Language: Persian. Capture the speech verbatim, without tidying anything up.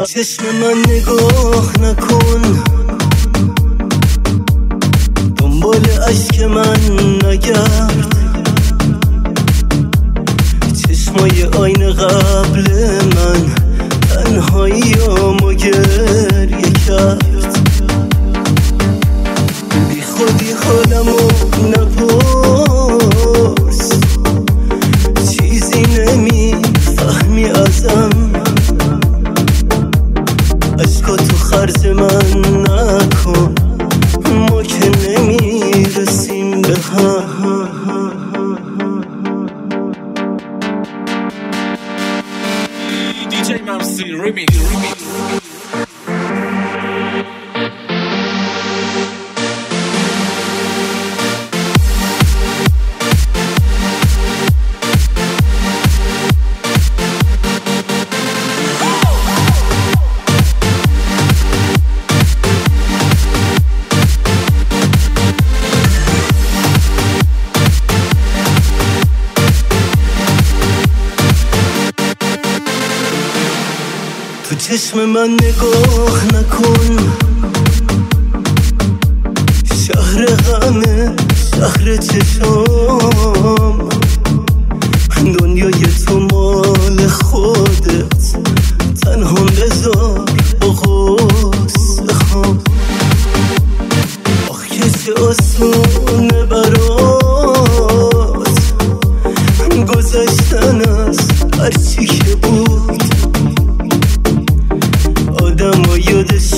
چشم من نگاه نکن، دنبال اشک من نگرد، چشمای آینه قبل من تنهاییامو گریه کرد. بی خودی حالمو نپرس، چیزی نمیفهمی ازم، اشکاتو خرج من نکن، ما که نمیرسیم به هم. دی جی ممسی ریمیکس. تو چشم من نگاه نکن، شهر غمه شهر چشام، دنیای تو مال خودت، تنها بذار با غصه هام. آخ که چه آسونه برات گذشتن از هرچی که بود، آدم و یادش